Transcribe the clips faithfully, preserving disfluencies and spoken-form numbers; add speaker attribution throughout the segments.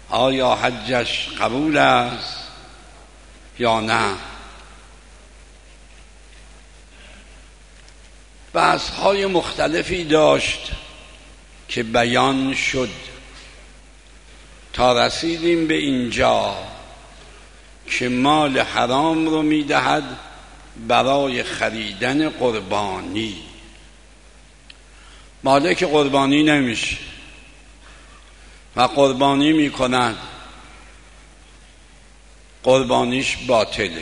Speaker 1: آیا حجش قبول است یا نه؟ بحث‌های مختلفی داشت که بیان شد تا رسیدیم به اینجا که مال حرام رو میدهد برای خریدن قربانی. مالک قربانی نمیشه و قربانی میکند، قربانیش باطله.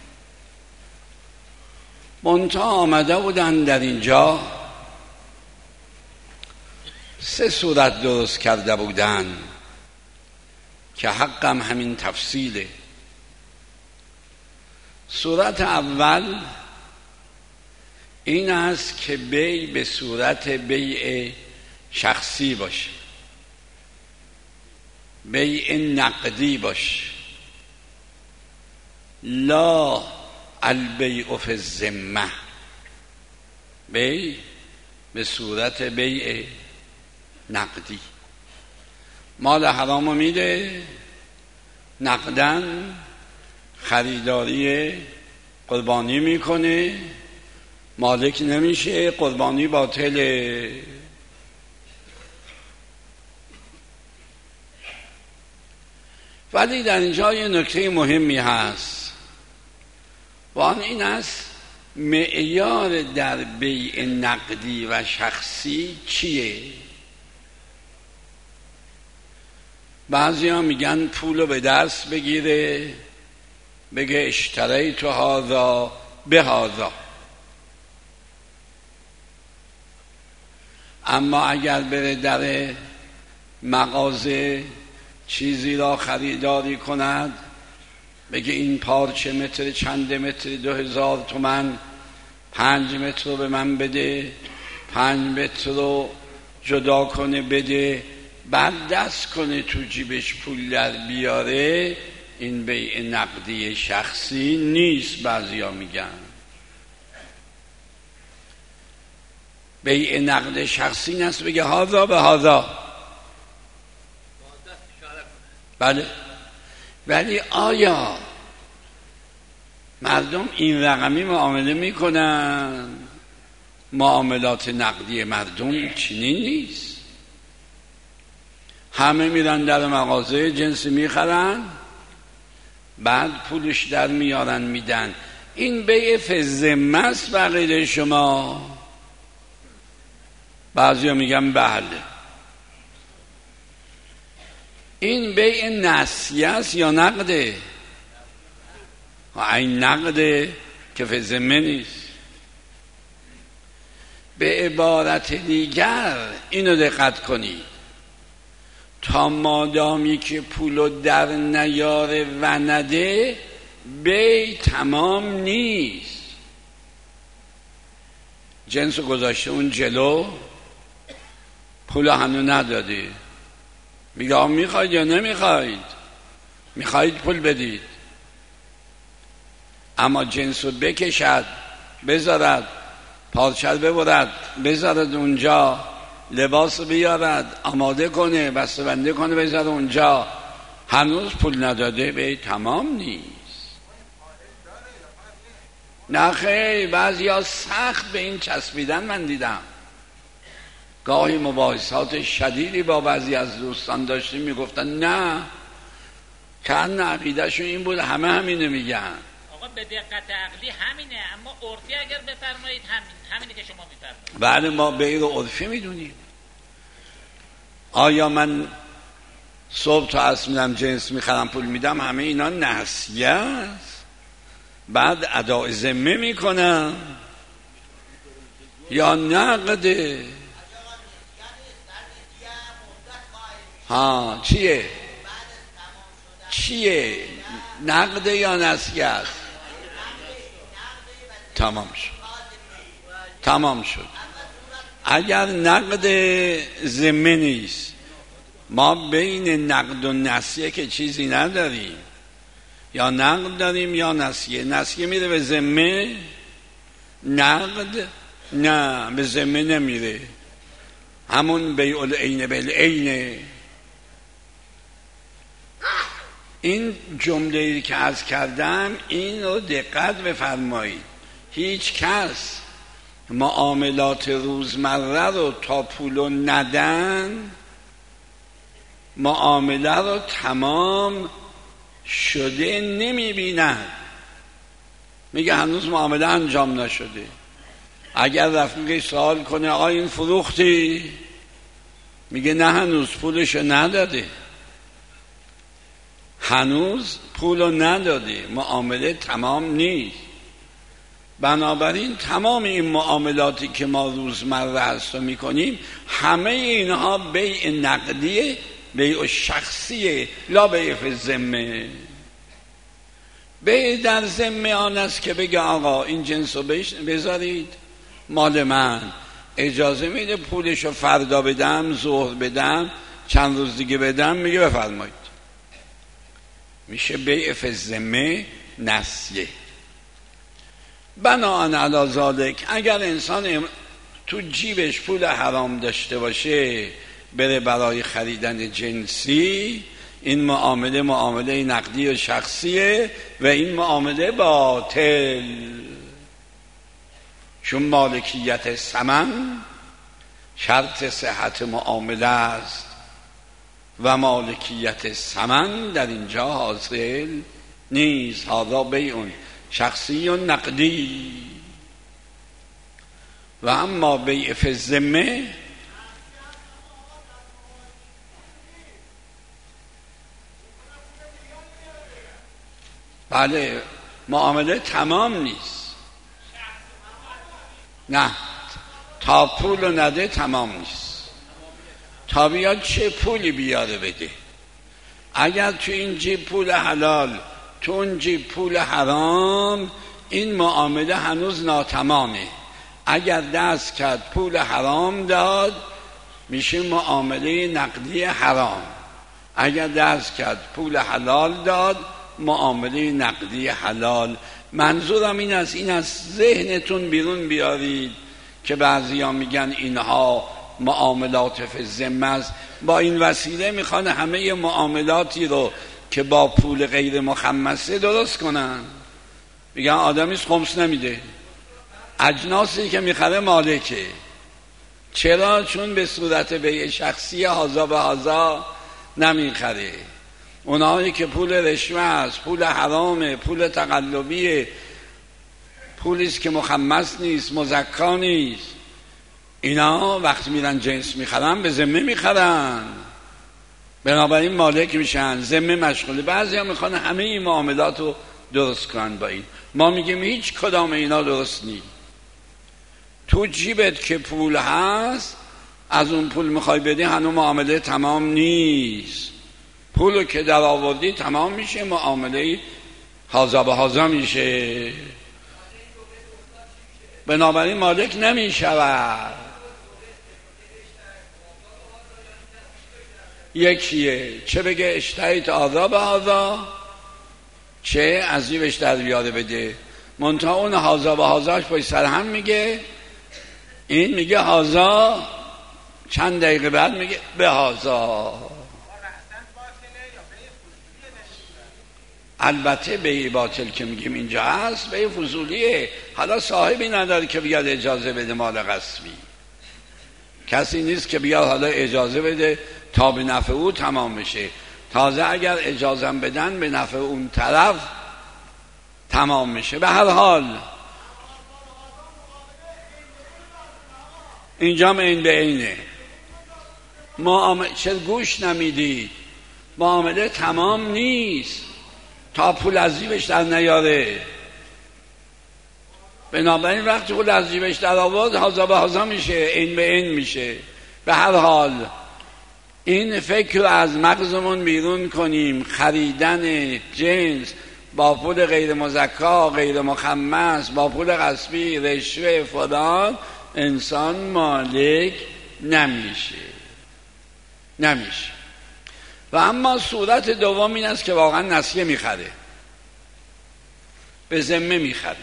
Speaker 1: منتها آمده بودن در اینجا سه صورت درست کرده بودن که حقم همین تفصیله. صورت اول این است که بیع به صورت بیع شخصی باشه، بیع نقدی باشه، لا البیع فی الذمه، بیع به صورت بیع نقدی. مال حرامو میده، نقدن خریداری قربانی میکنه، مالک نمیشه، قربانی باطله. ولی در اینجا یه نکته مهمی هست و آن این است معیار در بیع نقدی و شخصی چیه؟ بعضی ها میگن پولو به دست بگیره بگه اشتریت هذا بهذا، اما اگر بره در مغازه چیزی را خریداری کند بگه این پارچه متر چند متر دو هزار تومن، پنج متر رو به من بده، پنج متر رو جدا کنه بده، بعد دست کنه تو جیبش پول در بیاره، این بیع نقدی شخصی نیست. بعضیا میگن بیع نقد شخصی نیست، بگه هذا به هذا. بله، ولی آیا مردم این رقمی معامله میکنن؟ معاملات نقدی مردم چنین نیست. همه میرن در مغازه جنسی میخرن، بعد پولش در میارن میدن. این بیع فی الذمه است بغیر شما. بعضیا میگن بله. این بیع نسیه است یا نقده؟ این نقده که فی الذمه نیست. به عبارت دیگر اینو دقت کنید، تا مادامی که پولو در نیاره و نده بیع تمام نیست. جنسو گذاشته اون جلو، پولو هنو نداده، میگه میخواید یا نمیخواید؟ میخواید پول بدید. اما جنسو بکشد، بذارد، پارچه ببرد، بذارد اونجا، لباس بیارد، آماده کنه، بسته بنده کنه، بذارد اونجا، هنوز پول نداده، به تمام نیست. نه خیلی، بعضی ها سخت به این چسبیدن. من دیدم گاهی مباحثات شدیدی با بعضی از دوستان داشتیم، میگفتن نه، کن عقیدهشون این بود، همه همینه میگن.
Speaker 2: آقا به دقت عقلی همینه، اما عرفی اگر بفرمایید همین همینه که شما میفرمایید.
Speaker 1: بله، ما بیع رو عرفی میدونیم. آیا من صبح تا عصر میرم جنس میخرم پول میدم، همه اینا نسیه است، بعد اداء ذمه میکنم یا نقده؟ ها چیه؟ چیه؟ نقده یا نسیه است؟ تمام شد، تمام شد. اگر نقد ذمه نیست، ما بین نقد و نسیه که چیزی نداریم، یا نقد داریم یا نسیه. نسیه میره به ذمه، نقد نه، به ذمه نمیره. همون بیع العین بالعینه. این جمله‌ای که عرض کردم این رو دقت بفرمایید. هیچ کس معاملات روزمره رو تا پولو ندن معامله رو تمام شده نمیبیند. میگه هنوز معامله انجام نشده. اگر رفیقش سوال کنه آقا این فروختی؟ میگه نه هنوز پولشو نداده، هنوز پولو نداده، معامله تمام نیست. بنابراین تمام این معاملاتی که ما روزمره هست رو میکنیم همه اینها بیع نقدیه، بیع شخصیه، لا بیع فی الذمه. بیع در ذمه آن است که بگه آقا این جنس رو بذارید مال من، اجازه میده پولشو فردا بدم، ظهر بدم، چند روز دیگه بدم، میگه بفرمایید. میشه بیع فی الذمه نسیه. بناهن علی ذالک اگر انسان تو جیبش پول حرام داشته باشه بره برای خریدن جنسی، این معامله معامله نقدی و شخصیه و این معامله باطل، چون مالکیت ثمن شرط صحت معامله است و مالکیت ثمن در اینجا حاصل نیست. هذا بیع شخصی و نقدی. و اما بیع فی الذمه بله معامله تمام نیست، نه تا پول رو نده تمام نیست، تا بیاد چه پولی بیاره بده. اگر تو این جیب پول حلال تو اون جیب پول حرام، این معامله هنوز ناتمامه. اگر دست کرد پول حرام داد میشه معامله نقدی حرام، اگر دست کرد پول حلال داد معامله نقدی حلال. منظورم این است این از ذهنتون بیرون بیارید که بعضیا میگن اینها معاملات فی الذمه است، با این وسیله میخوان همه معاملاتی رو که با پول غیر مخمسه درست کنن. میگن آدمیش خمس نمیده، اجناسی که میخره مالکه. چرا؟ چون به صورت بیع شخصی هازا به هازا نمیخره. اونایی که پول رشوه است، پول حرامه، پول تقلبیه، پولیست که مخمس نیست، مزکا نیست، اینا وقتی میرن جنس میخرن به ذمه میخرن، بنابراین مالک میشن، ذمه مشغوله. بعضی هم میخوان همه این معاملات رو درست کنن با این. ما میگیم هیچ کدام اینا درست نیست. تو جیبت که پول هست از اون پول میخوای بدی هنوز معامله تمام نیست. پولو که در آوردی تمام میشه، معامله هازا به هازا میشه، بنابراین مالک نمیشود. یکیه چه بگه اشتریت هازا به هازا، چه از جیبش در بیاره بده. منتها اون هازا به هازاش پای سر هم میگه، این میگه هازا، چند دقیقه بعد میگه به هازا. البته بیع باطل که میگیم اینجا هست بیع فضولیه. حالا صاحبی نداره که بیاد اجازه بده مال غصبی، کسی نیست که بیاد حالا اجازه بده تا به نفع او تمام بشه. تازه اگر اجازه بدن به نفع اون طرف تمام میشه. به هر حال اینجا این به اینه. معامله چه گوش نمیدید، معامله تمام نیست تا پول از جیبش در نیاره. بنابراین وقتی پول از جیبش در آورد هازا به هازا میشه، این به این میشه. به هر حال این فکر رو از مغزمون بیرون کنیم. خریدن جنس با پول غیر مزکا، غیر مخمس، با پول غصبی، رشوه، فلان، انسان مالک نمیشه نمیشه. و اما صورت دوم این است که واقعا نسیه میخره، به ذمه میخره.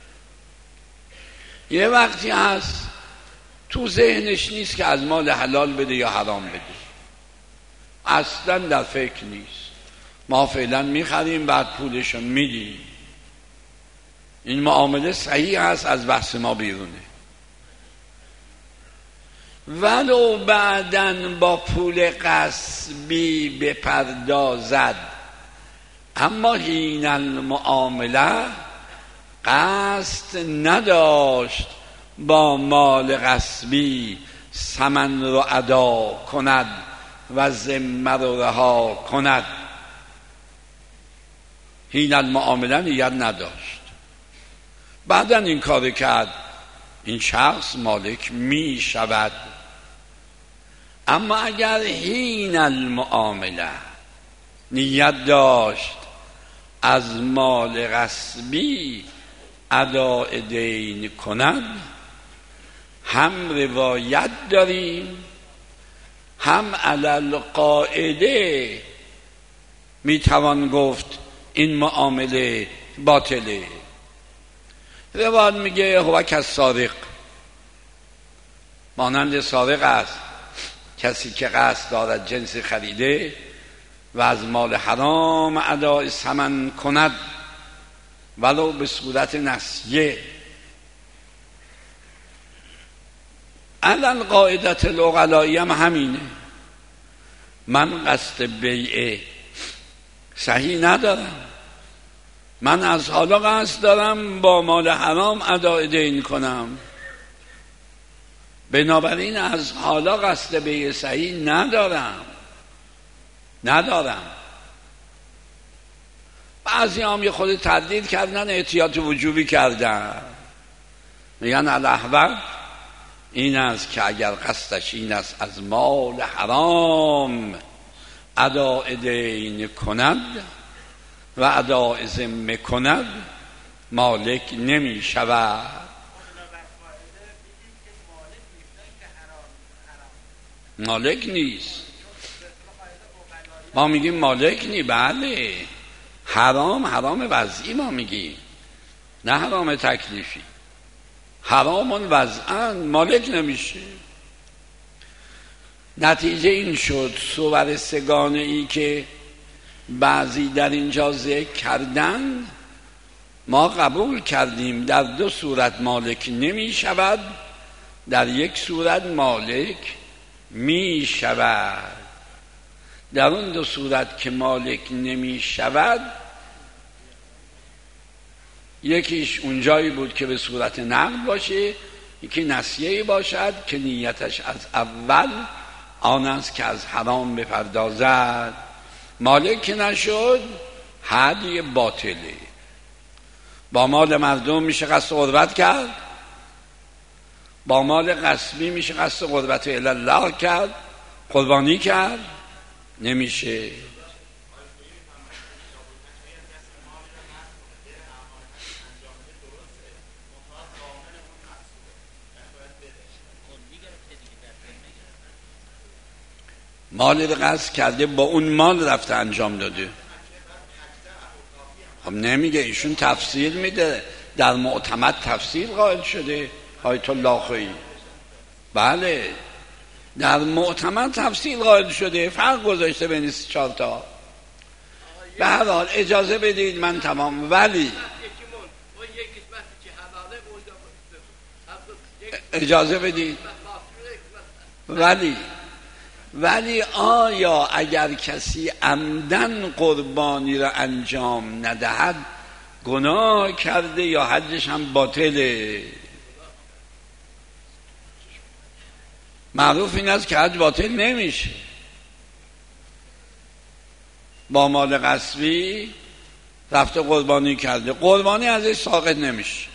Speaker 1: یه وقتی هست تو ذهنش نیست که از مال حلال بده یا حرام بده، اصلا در فکر نیست. ما فعلا میخریم بعد پولشو میدیم. این معامله صحیح است، از بحث ما بیرونه. ولو بعدن با پول غصبی بپردازد، اما حین المعامله قصد نداشت با مال غصبی ثمن رو ادا کند و ذمه رو رها کند. حین المعامله نیت نداشت، بعدن این کار کرد، این شخص مالک می شود. اما اگر حین المعامله نیت داشت از مال غصبی اداء دین کند، هم روایت داریم هم علل قاعده میتوان گفت این معامله باطله. روایت میگه هو کالسارق، مانند سارق است، کسی که قصد دارد جنس خریده و از مال حرام اداء ثمن کند ولو به صورت نسیه. علل قاعدت العقلائی هم همینه. من قصد بیع صحیح ندارم، من از حالا قصد دارم با مال حرام اداء دین کنم، بنابراین از حالا قصد بیع صحیح ندارم ندارم بعضی هم یه خود تردید کردن، احتیاط وجوبی کردن، میگن الاحوط این است که اگر قصدش این است از مال حرام اداء دین کند و اداء ذمه کند، مالک نمی شود. مالک نیست، ما میگیم مالک نی. بله، حرام حرام وضعی ما میگیم، نه حرام تکلیفی. حرامون وضعاً مالک نمیشه. نتیجه این شد صور سگانه ای که بعضی در اینجا ذکر کردن ما قبول کردیم، در دو صورت مالک نمی شود، در یک صورت مالک می شود. در اون دو صورت که مالک نمی شود، یکیش اونجایی بود که به صورت نقد باشه، یکی نسیه‌ای باشد که نیتش از اول آن است که از حرام بپردازد. مالک که نشد، هدی باطله. با مال مردم میشه قصد قربت کرد، با مال غصبی میشه قصد قربت الله کرد، قربانی کرد، نمیشه. مال قصد کرده، با اون مال رفته انجام داده. خب نمیگه، ایشون تفصیل میده، در معتمد تفصیل قائل شده آیت الله خویی. بله، در معتمد تفصیل قائل شده، فرق گذاشته بین چهار تا. به هر حال اجازه بدید من تمام. ولی اجازه بدید ولی ولی آیا اگر کسی عمدن قربانی را انجام ندهد گناه کرده یا حجش هم باطله؟ معروف این است که حج باطل نمیشه. با مال غصبی رفته قربانی کرده، قربانی ازش ساقط نمیشه،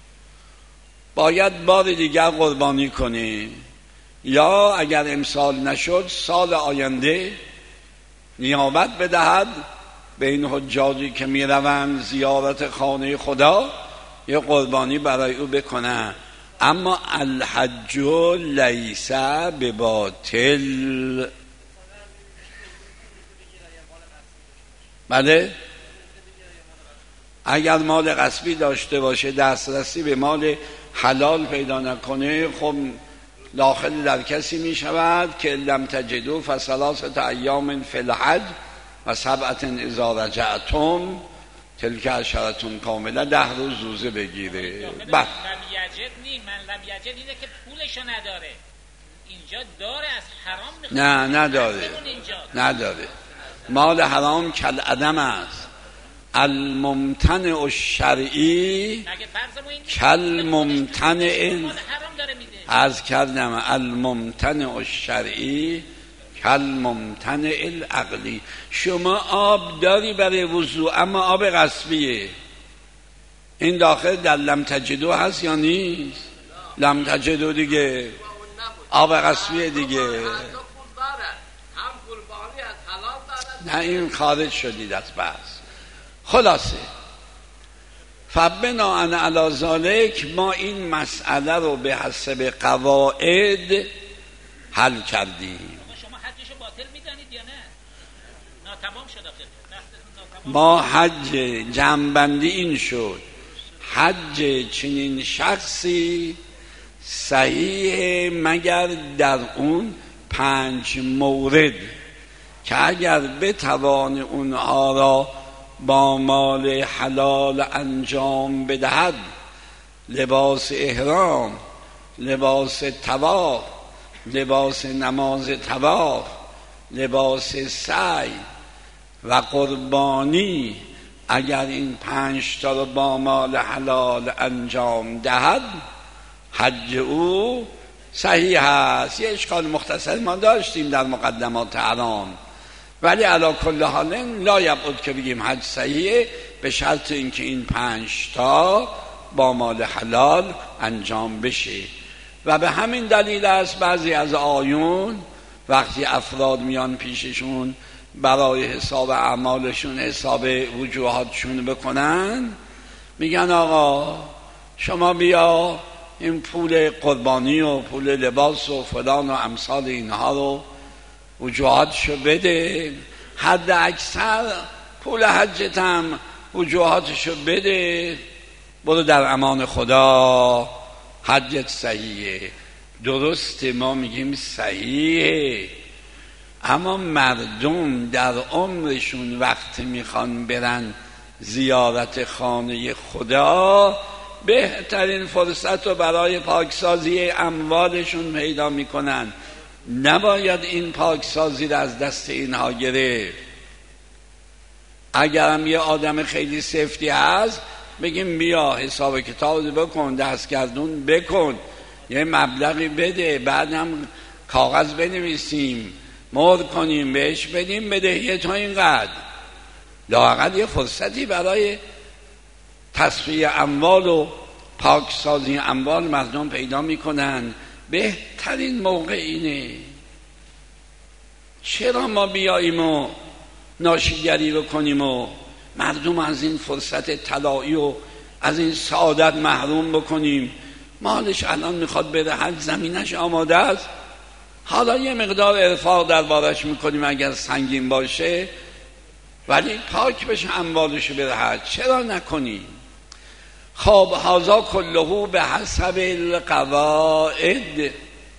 Speaker 1: باید بار دیگر قربانی کنه، یا اگر امسال نشد سال آینده نیابت بدهد به این حجاجی که می روند زیارت خانه خدا، یه قربانی برای او بکنن. اما الحج لیس بباطل. بله، اگر مال غصبی داشته باشه، دسترسی به مال حلال پیدا نکنه، خب داخل در کسی می شود که لم تجدوا فثلاثه ایام فی الحج و سبعة اذا رجعتم تلک عشرة کامله. ده روز روزه بگیره.
Speaker 2: بعد لم یجد نی من لم یجد اینه که پولشو نداره، اینجا داره از حرام میخواد.
Speaker 1: نه نداره، نداره. مال حرام کل عدم است. الممتنع الشرعی کل ممتنع، از کردم الممتنع الشرعی کل ممتنع العقلی. شما آب داری برای وضو اما آب غصبیه، این داخل در لم تجدو هست یا نیست؟ لم تجدو دیگه آب غصبیه دیگه. نه این خارج شدید از بحث. خلاصه فبناء علی ذلک ما این مسئله رو به حسب قواعد حل کردیم.
Speaker 2: شما حجشو باطل میدانید یا نه؟ ناتمام شد آخر.
Speaker 1: ما حج جنبندی این شد، حج چنین شخصی صحیح مگر در اون پنج مورد که اگر بتوان اونها را با مال حلال انجام بدهد، لباس احرام، لباس طواف، لباس نماز طواف، لباس سعی و قربانی، اگر این پنج تا رو با مال حلال انجام دهد حج او صحیح است. یه اشکال مختصر ما داشتیم در مقدمات حرام، ولی علی کل حال لا یبعد که بگیم حج صحیحه، به شرط اینکه این پنج تا با مال حلال انجام بشه. و به همین دلیل است بعضی از آیون وقتی افراد میان پیششون برای حساب اعمالشون حساب وجوهاتشون بکنن، میگن آقا شما بیا این پول قربانی و پول لباس و فلان و امثال اینها رو وجوهاتشو بده، حد اکثر پول حجت هم وجوهاتشو بده، برو در امان خدا، حجت صحیحه. درسته، ما میگیم صحیحه، اما مردم در عمرشون وقت میخوان برن زیارت خانه خدا، بهترین فرصت رو برای پاکسازی اموالشون پیدا میکنن. نباید این پاکسازی رو از دست اینها گرفت. اگرم یه آدم خیلی سفتی هست بگیم بیا حساب کتاب بکن، دستگردون بکن، یه مبلغی بده، بعدم کاغذ بنویسیم مهر کنیم بهش بدیم بدهی تا اینقدر. لااقل یه فرصتی برای تصفیه اموال و پاکسازی اموال مردم پیدا میکنن. بهترین موقع اینه. چرا ما بیاییم و ناشیگری بکنیم و مردم از این فرصت طلایی و از این سعادت محروم بکنیم؟ مالش الان میخواد بره حج، زمینش آماده است، حالا یه مقدار ارفاق دربارش میکنیم اگر سنگین باشه، ولی پاک بشه اموالش بره حج. چرا نکنیم؟ خب هذا کله به حسب القواعد.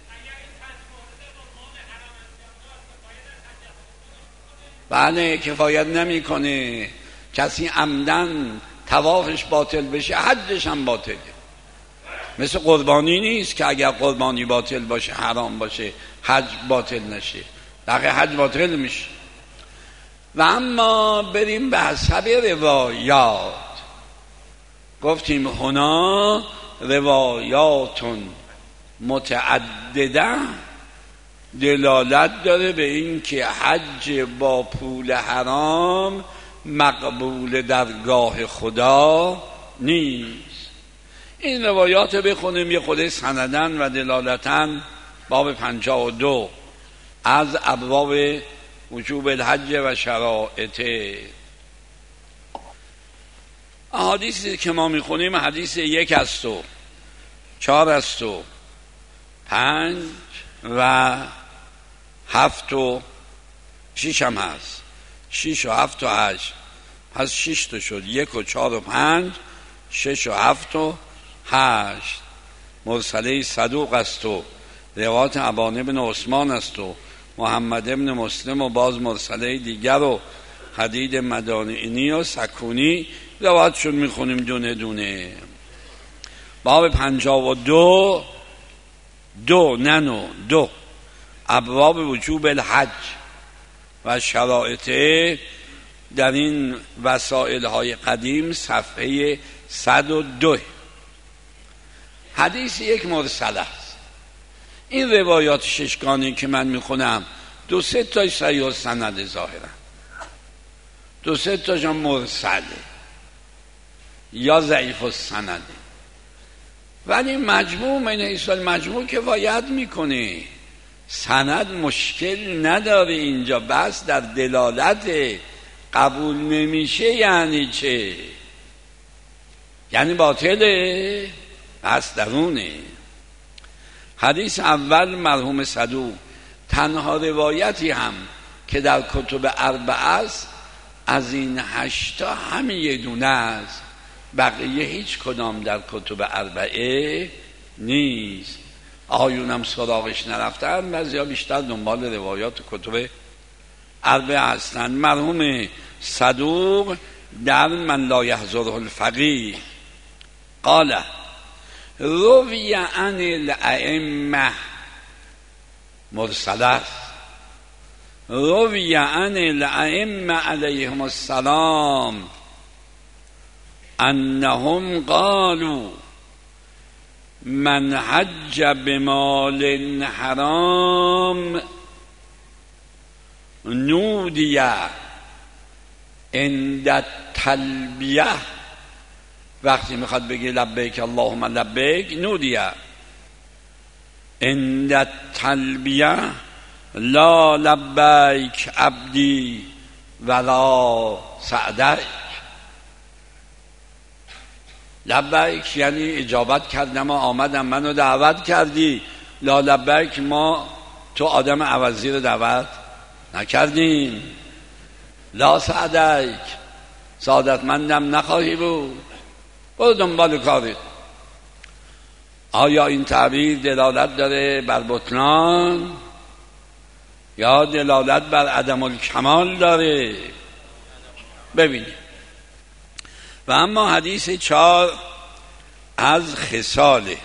Speaker 1: بله کفایت نمیکنه. کسی عمدن طوافش باطل بشه حجش هم باطله. مثل قربانی نیست که اگر قربانی باطل باشه حرام باشه حج باطل نشه، دقیقه حج باطل میشه. و اما بریم به حسب روایات. گفتیم هنا روایاتون متعدده دلالت داره به این که حج با پول حرام مقبول درگاه خدا نیست. این روایات بخونیم یه خود سندن و دلالتن. باب پنجاه و دو از ابواب وجوب الحج و شرائطه. احادیثی که ما میخونیم حدیث یک است و چهار است و پنج و هفت و شیش هم هست. شیش و هفت و هشت، پس شیش تا شد. یک و چهار و پنج، شش و هفت و هشت. مرسله صدوق است و روایت ابان بن عثمان است و محمد ابن مسلم و باز مرسله دیگر و حدید مدائنی و سکونی روایتشون میخونیم دونه دونه. باب پنجاه و دو دو ننو دو ابواب وجوب الحج و شرایطه در این وسائل های قدیم صفحه صد و دو. حدیث یک مرسل است. این روایات ششگانی که من میخونم دو سه تاش صحیح السند ظاهرا، دو سه تاش مرسله یا ضعیف السنده، ولی مجموع من حیث المجموع که باید میکنه. سند مشکل نداره اینجا، بس در دلالت قبول نمیشه. یعنی چه؟ یعنی باطله؟ بس درونه. حدیث اول مرحوم صدوق تنها روایتی هم که در کتب اربعه است از این هشتا همین یه دونه است، بقیه هیچ کدام در کتب اربعه نیست. آیونم سراغش نرفتن، بعضیا بیشتر دنبال روایات کتب اربعه هستند. مرحوم صدوق در من لا یحضره الفقیه قال روی عن الائمه مرسل است. روی عن الائمه علیهم السلام انهم قالوا من حج بمال حرام نودی عند التلبیه، وقتی میخواد بگه لبیک اللهم لبیک نودی عند التلبیه لا لبیک عبدی ولا سعدیک. لبیک یعنی اجابت کردم و آمدم، منو دعوت کردی. لا لبیک ما تو آدم عوضی رو دعوت نکردیم. لا سعدیک سعادتمندم نخواهی بود، برو دنبال کارت. آیا این تعبیر دلالت داره بر بطلان یا دلالت بر عدم الکمال داره؟ ببینید. و اما حدیث چهار از خصاله.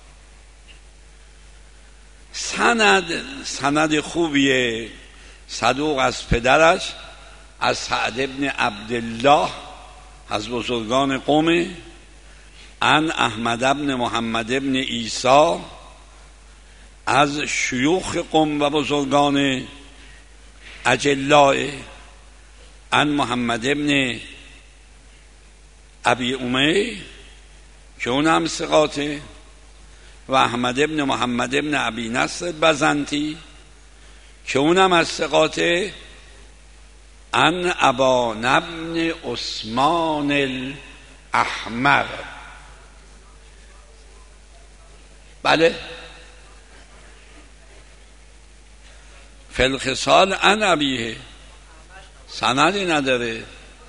Speaker 1: سند سند خوبیه. صدوق از پدرش از سعد ابن عبدالله از بزرگان قومه، عن احمد ابن محمد ابن عیسی از شیوخ قوم و بزرگان اجلاء، عن محمد ابن ابی امیه که اون هم ثقاته، و احمد ابن محمد ابن ابی نصر بزنتی که اون هم از ثقاته، عن ابان ابن عثمان الاحمر. بله فی الخصال عن ابیه، سندی نداره.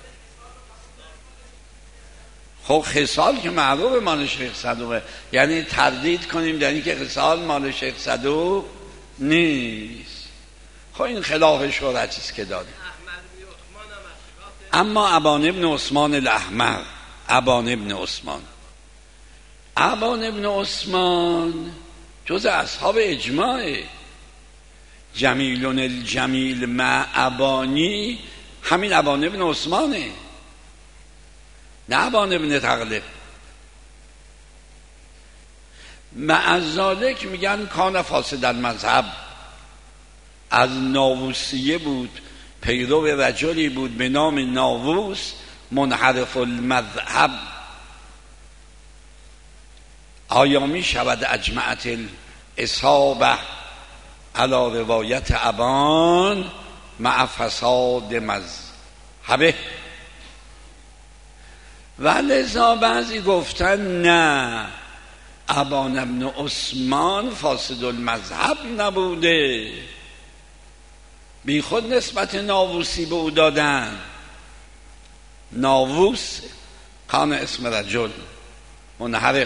Speaker 1: خب خصال که معروف مال شیخ صدوقه، یعنی تردید کنیم در این که خصال مال شیخ صدوق نیست. خب این خلاف شهرتی است که داره. اما ابان ابن عثمان الاحمر، ابان ابن عثمان ابان ابن عثمان جز اصحاب اجماعه. جمیل الجمیل مع ابانی همین ابان ابن عثمانه، نه ابان ابن تغلب. مع ذالک میگن کان فاسد المذهب، از ناووسیه بود، پیرو رجلی بود به نام ناووس منحرف المذهب. آیا می شود اجمعت الاصابه علی روایت ابان مع فساد مذهبه؟ و لذا بعضی گفتن نه، ابان ابن عثمان فاسد المذهب نبوده، بی خود نسبت ناووسی به او دادن. ناووس کان اسم رجل منحرف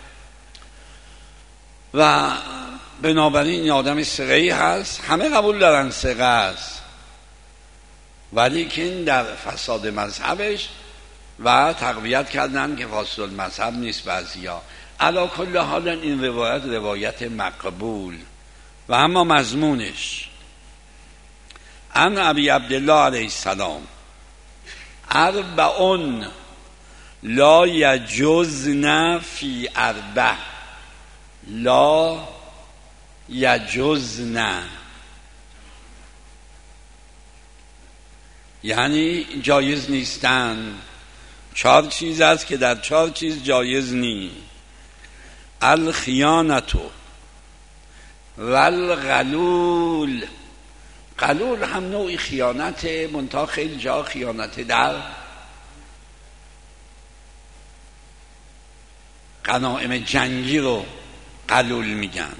Speaker 1: و بنابراین این آدم ثقه‌ای هست، همه قبول دارن ثقه است، ولی که این در فساد مذهبش و تقویت کردن که فاسد المذهب نیست بعضیا. علی کل حال این روایت روایت مقبول و اما مضمونش عن ابی عبدالله علیه السلام اربعون لا یجزن فی اربع لا یجزن، یعنی جایز نیستن. چهار چیز است که در چهار چیز جایز نی: الخیانتو والغلول. غلول هم نوعی خیانت، منتها خیلی جا خیانت در غنایم جنگی رو غلول میگن.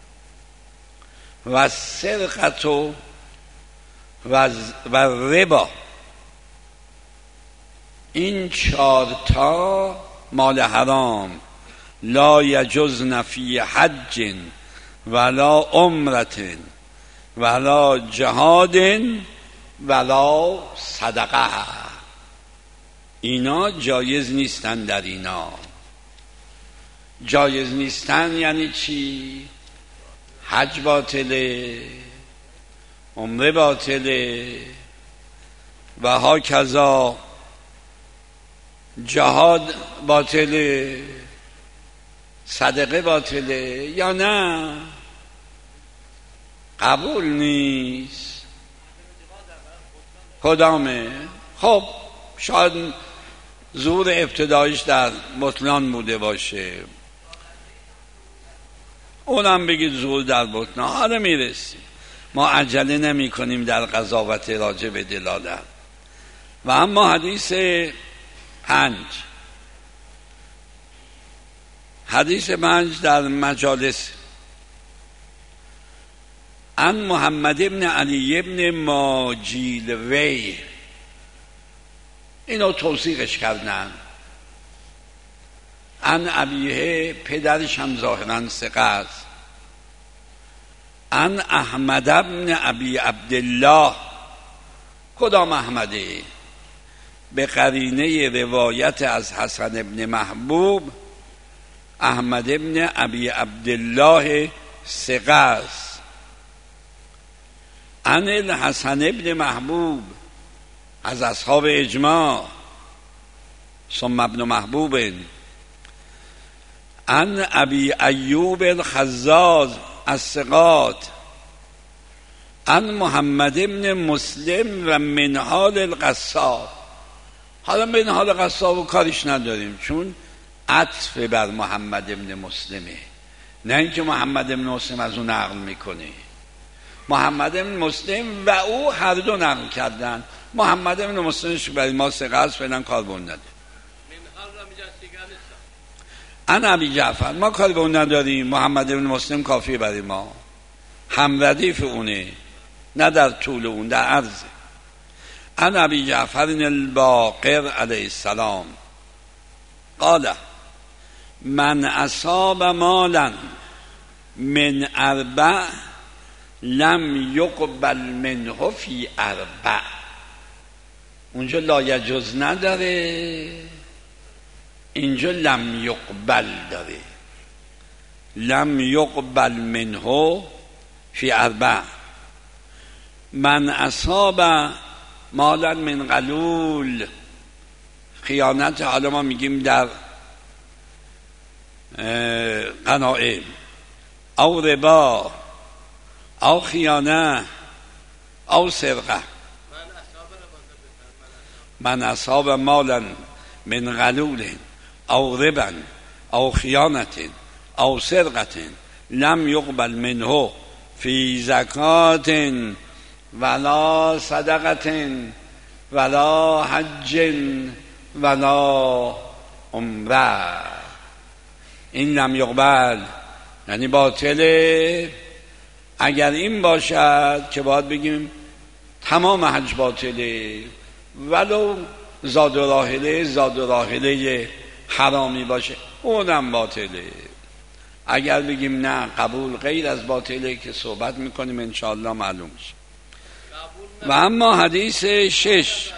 Speaker 1: و سرقتو و ربا. این چهار تا مال حرام لا یجزن فی حج ولا عمرة ولا جهاد ولا صدقه، اینا جایز نیستن. در اینا جایز نیستن یعنی چی؟ حج باطله، عمره باطله و ها کذا، جهاد باطله، صدقه باطله یا نه قبول نیست. کدامه؟ خب شاید ظهور ابتدایش در بطلان بوده باشه، اونم بگید ظهور در بطلان. حالا میرسیم، ما عجله نمی کنیم در قضاوت راجع به دلالت. و اما حدیث پنج، حدیث پنج در مجالس عن محمد ابن علی ابن ماجیلوی، اینو توثیقش کردن. عن ابیه، پدرش هم ظاهرا ثقه است. عن احمد ابن ابی عبدالله. کدام احمده؟ به قرینه روایت از حسن ابن محبوب، احمد ابن ابی عبدالله ثقه است. عن الحسن ابن محبوب، از اصحاب اجماع، ثم ابن محبوب. عن ابی ایوب الخزاز الثقات. عن محمد ابن مسلم و منهال القصاب. حالا منهال القصاب و کارش نداریم چون عطف بر محمد ابن مسلمه، نه اینکه محمد ابن مسلم از اون نقل میکنه. محمد ابن مسلم و او هر دو نقل کردن. محمد ابن مسلمش برای ما ثقه است، فعلا کار به اون نداریم. ان ابی جعفر، ما کار به اون نداریم. محمد ابن مسلم کافیه برای ما، هم ردیف اونه، نه در طول اون، در عرض. ان ابی جعفر الباقر علیه السلام قال من اصاب مالا من اربع لم یقبل منه فی اربع. اونجا لا یجوز نداره، اینجا لم یقبل داره. لم یقبل منه فی اربع. من اصاب مالا من غلول، خیانت، حالا ما میگیم در غنائم، او ربا، او خیانه، او سرقه. من اصاب مالا من غلول او ربا او خیانت او سرقه لم یقبل منه فی زکات ولا صدقه ولا حج ولا عمره. این لم یقبل یعنی باطله. اگر این باشد که باید بگیم تمام حج باطله، ولو زاد و راحله زاد و راحله حرامی باشه اونم باطله. اگر بگیم نه قبول غیر از باطله که صحبت میکنیم انشاءالله معلوم میشه.
Speaker 3: قبول
Speaker 1: و اما حدیث شش،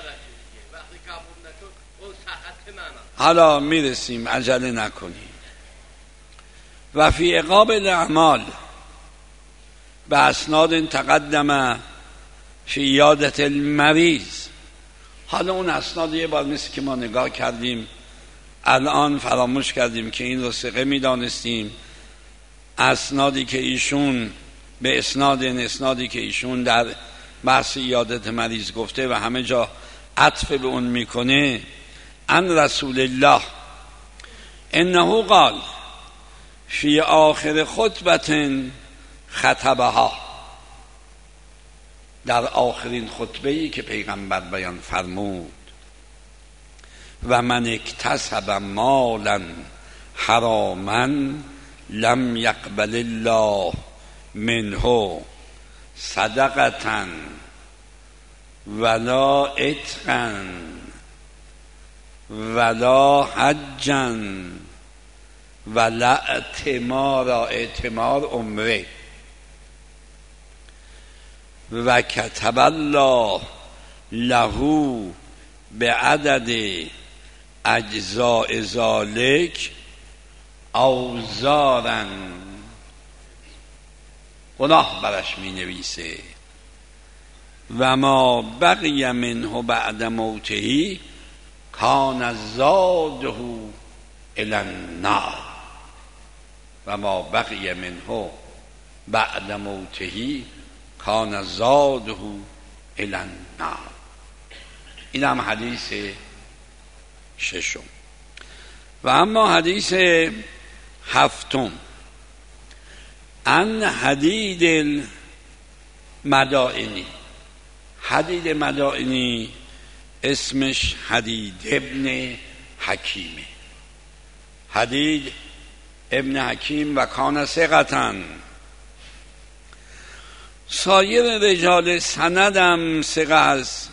Speaker 1: حالا میرسیم عجله نکنیم. و فی عقاب الاعمال به اسناد تقدم فی عیادت المریض. حالا اون اسناد یه بار مثل که ما نگاه کردیم الان فراموش کردیم که این رو ثقه میدانستیم. اسنادی که ایشون به اسناد اسنادی که ایشون در بحث عیادت مریض گفته و همه جا عطف به اون میکنه، ان رسول الله انه قال فی آخر خطبت خطبها، در آخرین خطبه‌ای که پیغمبر بیان فرمود، و من اکتسب مالا حراما لم یقبل الله منه صدقة ولا عتقا ولا حجا ولا اعتمار، اعتمار عمره، و کتب الله له به عدد اجزاء ذالک اوزارا، گناه برش می نویسه، و ما بقی منه بعد موته کان زاده الی النار، و ما بقی منه بعد موته کان زاده الی النار. این هم حدیث ششم. و اما حدیث هفتم، ان حدید المدائنی. حدید مدائنی اسمش حدید ابن حکیمه. حدید ابن حکیم و کان ثقة، سایر رجال سندم ثقه است.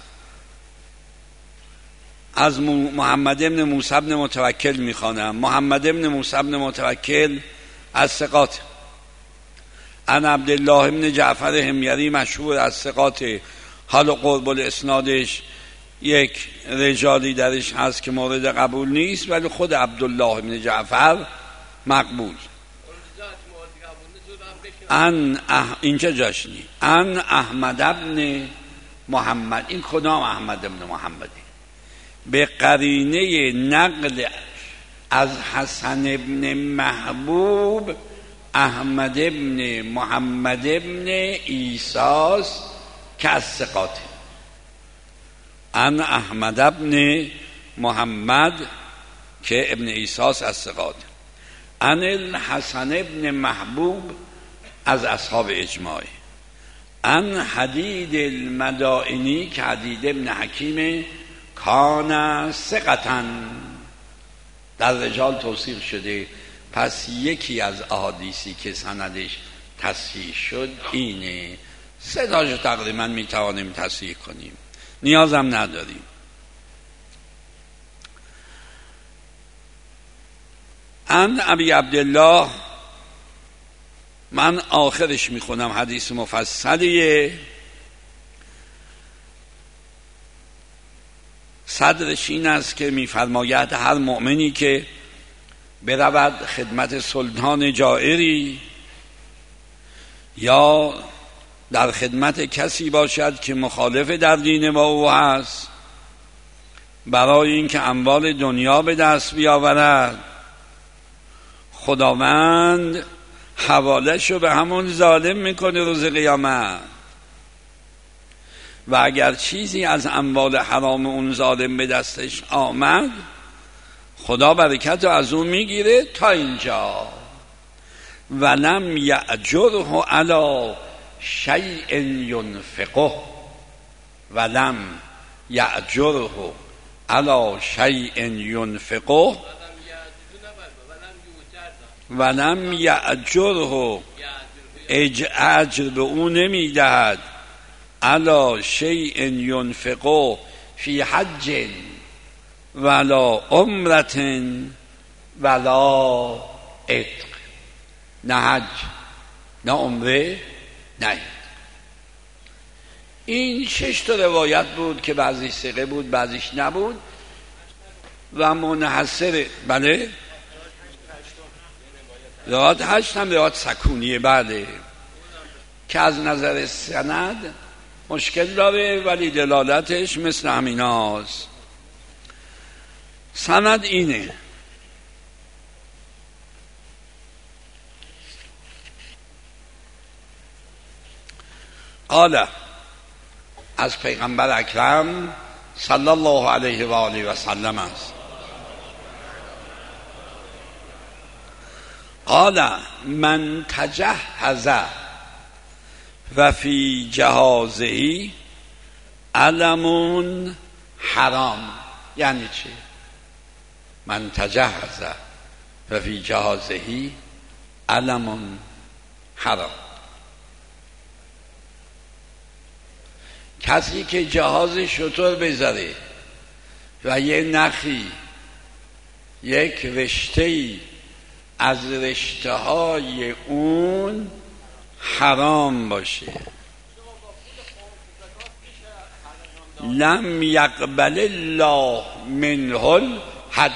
Speaker 1: از محمد ابن موسی ابن متوکل میخوانم. محمد ابن موسی ابن متوکل از ثقات. ان عبدالله ابن جعفر حمیری مشهور از ثقات. حالا قرب الاسنادش یک رجالی درش هست که مورد قبول نیست، ولی خود عبدالله ابن جعفر مقبول. ان اح... اینجا جاش نی. ان احمد ابن محمد، این کدام احمد ابن محمده؟ به قرینه نقل از حسن ابن محبوب احمد ابن محمد ابن ایساس که از ثقاته. ان احمد ابن محمد که ابن ایساس از ثقاته. ان الحسن ابن محبوب از اصحاب اجماعی. ان حدید المدائنی که حدید ابن حکیم کان ثقة، در رجال توصیف شده. پس یکی از احادیثی که سندش تصحیح شد اینه. سه تاشو تقریبا میتوانیم تصحیح کنیم، نیازم نداریم. ان ابی عبدالله، من آخرش میخونم، حدیث مفصلیه. صدرش این است که میفرماید هر مؤمنی که برود خدمت سلطان جائری یا در خدمت کسی باشد که مخالف در دین با او هست، برای اینکه اموال دنیا به دست بیاورد، خداوند حواله‌شو به همون ظالم میکنه روز قیامت. و اگر چیزی از اموال حرام اون ظالم به دستش آمد، خدا برکت رو از اون میگیره تا اینجا. ولم یأجره علی شیء ینفقه، ولم یأجره علی شیء ینفقه، ولم یأجره اجر به اون نمیدهد علی شیء ینفقه فی حج ولا عمرة ولا عتق. نه حج، نه عمره، نه. این شش تا روایت بود که بعضیش ثقه بود بعضیش نبود و منحصر بله روایت هشت هم روایت سکونیه بله که از نظر سند مشکل داره ولی دلالتش مثل همیناست. سند اینه: قال، از پیغمبر اکرم صلی الله علیه و آله و سلم است. قال من تجهز و فی جهازه علم حرام. یعنی چی؟ من تجهز و فی جهازه علم حرام. کسی که جهاز شتر بذاره و یه نخی یک رشته‌ای از رشته های اون حرام باشه، لم یقبل الله منه الحج.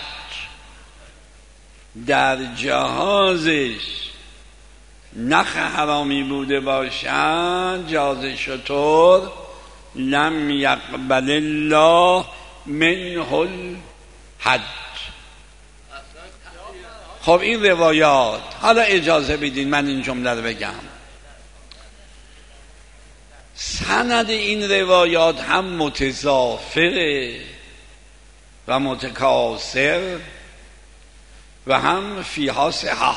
Speaker 1: در جهازش نخ حرامی بوده باشد، جهاز شتر، لم یقبل الله منه الحج. خب این روایات، حالا اجازه بدین من این جمله رو بگم. سند این روایات هم متضافره و متکاثر و هم فیها صحه.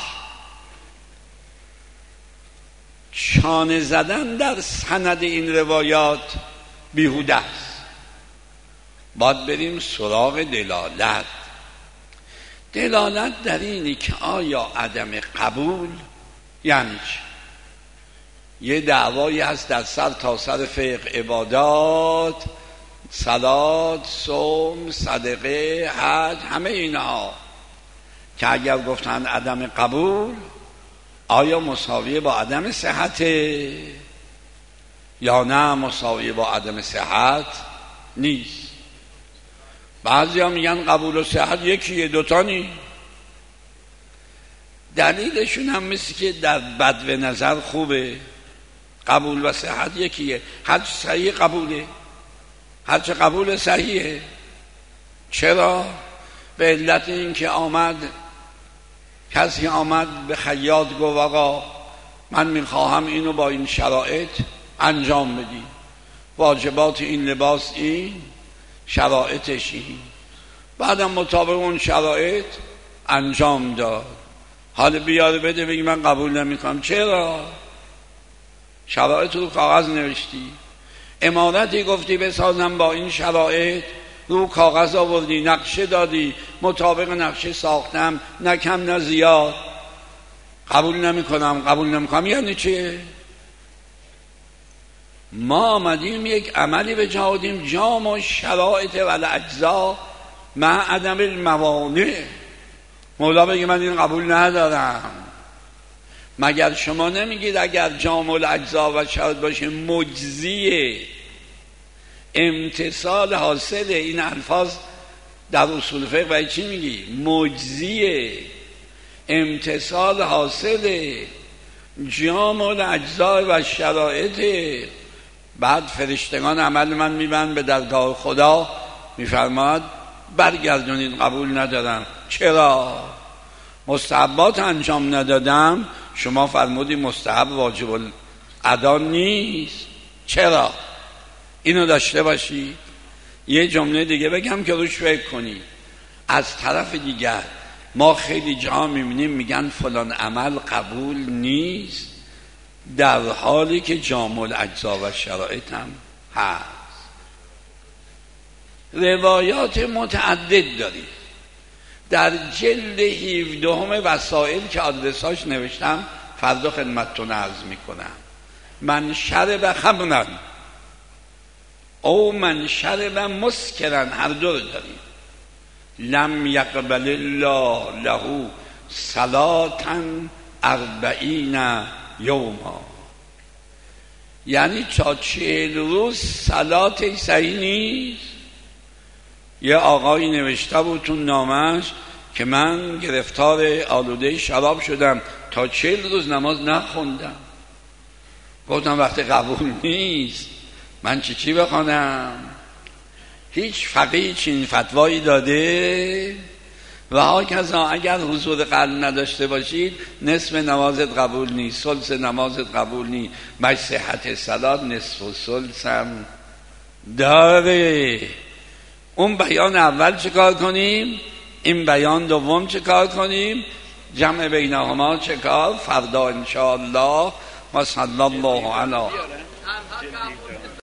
Speaker 1: چانه زدن در سند این روایات بیهوده است. باید بریم سراغ دلالت. دلالت در اینی که آیا عدم قبول یعنی چی؟ یه دعوایی هست در سر تا سر فقه، عبادات، صلات، صوم، صدقه، حج، همه اینها که اگر گفتن عدم قبول آیا مساویه با عدم صحته یا نه مساویه با عدم صحت نیست. بعضی ها میگن قبول و صحت یکیه، دوتا نی. دلیلشون هم مثل که در بدو نظر خوبه، قبول و صحت یکیه، هر چه صحیح قبوله، هر چه قبول صحیحه. چرا؟ به علت این که آمد کسی آمد به خیاط گفت آقا من میخواهم اینو با این شرایط انجام بدی، واجبات این لباس این، شرایطش این، بعدم مطابق اون شرایط انجام داد. حالا بیاره بده بگی من قبول نمیکنم. چرا؟ شرایط رو کاغذ نوشتی، عمارتی گفتی بسازم با این شرایط، رو کاغذ آوردی، نقشه دادی، مطابق نقشه ساختم، نه کم نه زیاد. قبول نمیکنم قبول نمیکنم یعنی چیه؟ ما آمدیم یک عملی به جا آوردیم، جامع شرایط و الاجزا مع عدم الموانع. مولا بگه من این قبول ندارم. مگر شما نمیگید اگر جامع الاجزا و شرایط باشه مجزیه، امتصال حاصله؟ این الفاظ در اصول فقه برای چی میگی؟ مجزیه، امتصال حاصله، جامع الاجزا و شرایطه. بعد فرشتگان عمل من میبند به درگاه خدا، میفرماد برگردونید قبول ندارم. چرا؟ مستحبات انجام ندادم، شما فرمودی مستحب واجب الادا نیست. چرا؟ اینو داشته باشی. یه جمله دیگه بگم که روش فکر کنی. از طرف دیگر ما خیلی جا میبینیم میگن فلان عمل قبول نیست، در حالی که جامع الاجزا و شرایط هم هست. روایات متعدد داریم. در جلد هفدهم وسائل که آدرساش نوشتم فردا خدمتتون عرض میکنم. من شرب خمرن او من شرب مسکرن، هر دو رو داریم. لم یقبل الله له صلاة اربعین یوما. یعنی تا چهل روز صلاتش صحیح نیست. یه آقایی نوشته بود تو نامش که من گرفتار آلوده شراب شدم، تا چهل روز نماز نخوندم. گفتم وقتی قبول نیست من چی چی بخوانم؟ هیچ فقیه چین فتوایی داده؟ و هاکذا اگر حضور قلب نداشته باشید نصف نمازت قبول نیست، ثلث نمازت قبول نیست. بر صحت صلات نصف و ثلث هم داره. اون بیان اول چه کار کنیم؟ این بیان دوم چه کار کنیم؟ جمع بینهما چه کار؟ فردا انشاءالله و صلی الله علی